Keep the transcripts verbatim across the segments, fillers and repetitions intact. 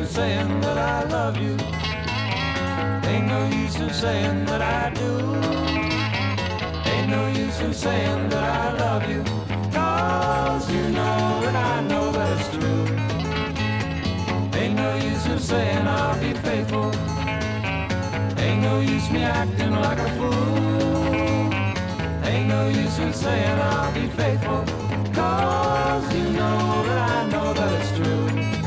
saying that I love you. Ain't no use in saying that I do. Ain't no use in saying that I love you. 'Cause you know and I know that it's true. Ain't no use in saying I'll be faithful. Ain't no use me acting like a fool. Ain't no use in saying I'll be faithful. 'Cause you know that I know that it's true.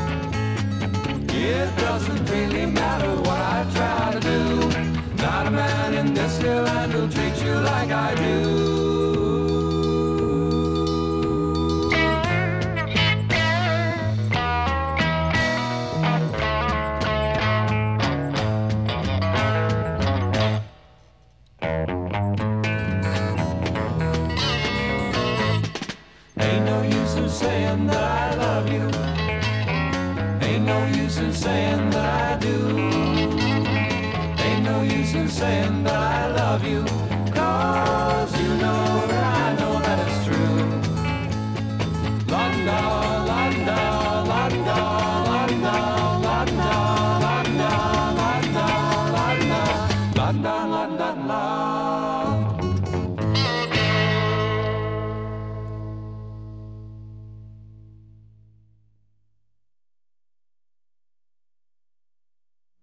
It doesn't really matter what I try to do. Not a man in this here land will treat you like I do. Ain't no use in saying that I love you. Ain't no use in saying that I do. Ain't no use in saying that I love you. 'Cause you know that I know that it's true. London.